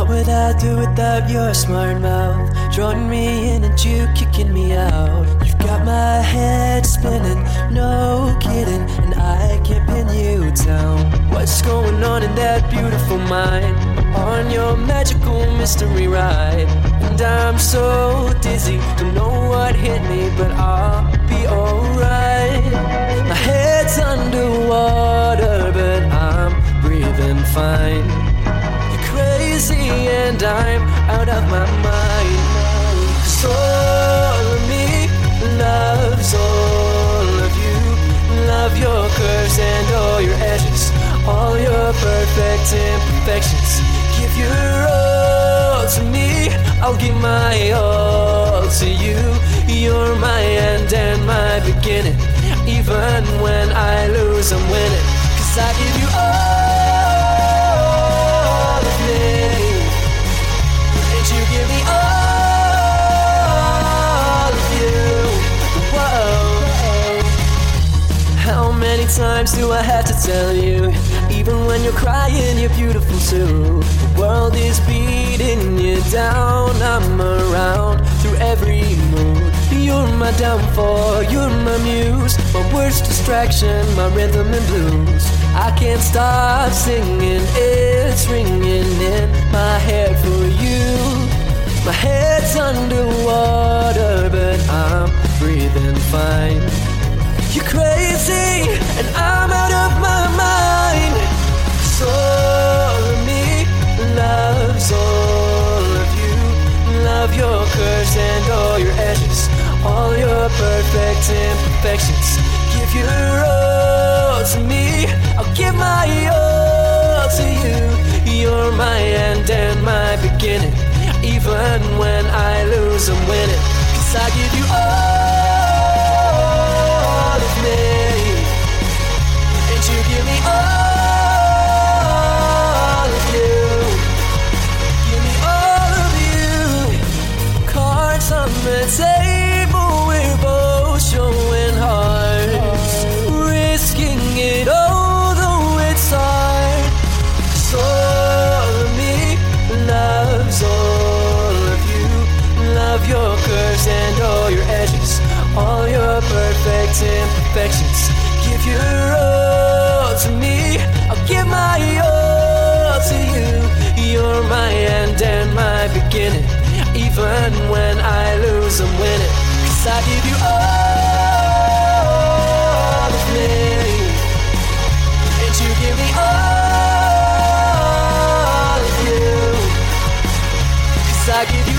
would I do without your smart mouth? Drawing me in and you kicking me out. You've got my head spinning, no kidding, and I can't pin you down. What's going on in that beautiful mind? On your magical mystery ride. And I'm so dizzy, don't know what hit me, but I'll be alright. My head's underwater, but I'm breathing fine. You're crazy and I'm out of my mind. 'Cause all of me loves all of you. Love your curves and all your edges, all your perfect imperfections. Give your all to me, I'll give my all to you. You're my end and my beginning. Even when I lose, I'm winning. 'Cause I give you all of me, and you give me all of you. Whoa. How many times do I have to tell you? Even when you're crying, you're beautiful too. The world is beating you down. I'm around through every mood. You're my downfall, you're my muse, my worst distraction, my rhythm and blues. I can't stop singing, it's ringing in my head for you. My head's underwater, but I'm breathing fine. You're crazy, and I'm out of my mind. 'Cause all of me loves all of you. Love your curves and all your edges, all your perfect imperfections. Give your all to me, I'll give my all to you. You're my end and my beginning. Even when I lose, I'm winning. 'Cause I give you all of me, and you give me all of you. Give me all of you. Cards on the table, we're both showing hearts, risking it all, though it's hard. 'Cause all of me loves all of you. Love your curves and all your edges, all your perfect imperfections. Give your all to me, I'll give my all to you. You're my end and my beginning. Even when I lose, I'm winning. 'Cause I give you all of me, and you give me all of you. 'Cause I give you